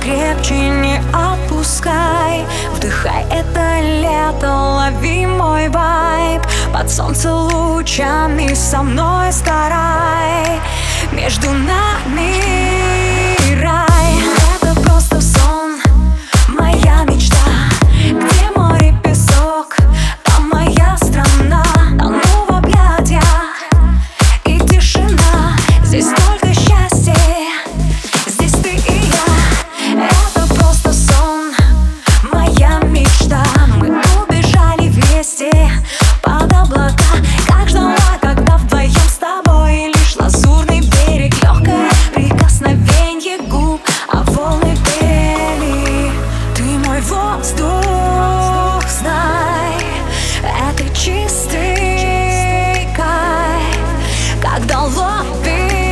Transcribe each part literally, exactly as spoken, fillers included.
крепче не отпускай. Вдыхай это лето, лови мой вайб. Под солнце лучами со мной сгорай. Между нами рай. Это просто сон, моя мечта. Где море, песок, там моя страна. Тону в объятиях и тишина. Здесь только счастье, здесь ты и я. Это просто сон, моя мечта. Мы убежали вместе под облака. Как ждала, когда вдвоем с тобой. Лишь лазурный берег, легкое прикосновенье губ, а волны пели. Ты мой воздух, знай, это чистый кайф, когда ловишь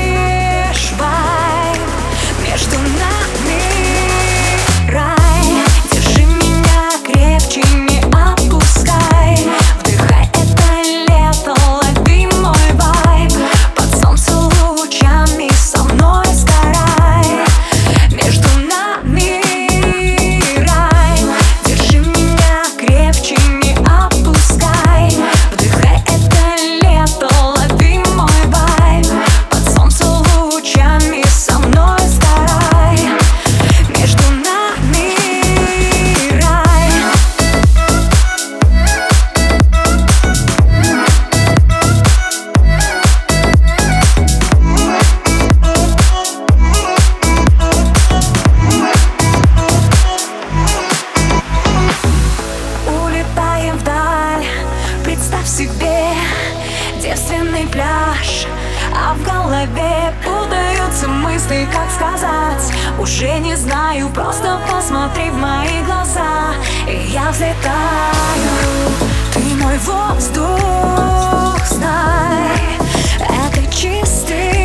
вайб. Между нами рай. Держи меня крепче, не отпускай. Вдыхай это лето, лови мой вайб. Под солнце лучами со мной сгорай. Между нами рай. Держи меня крепче, не отпускай. Вдыхай это лето, лови мой вайб. Под солнце лучами со мной сгорай. Между нами рай. Улетаем вдаль, представь себе девственный пляж, а в голове путаются мысли, как сказать. Уже не знаю, просто посмотри в мои глаза, и я взлетаю. Ты мой воздух, знай, это чистый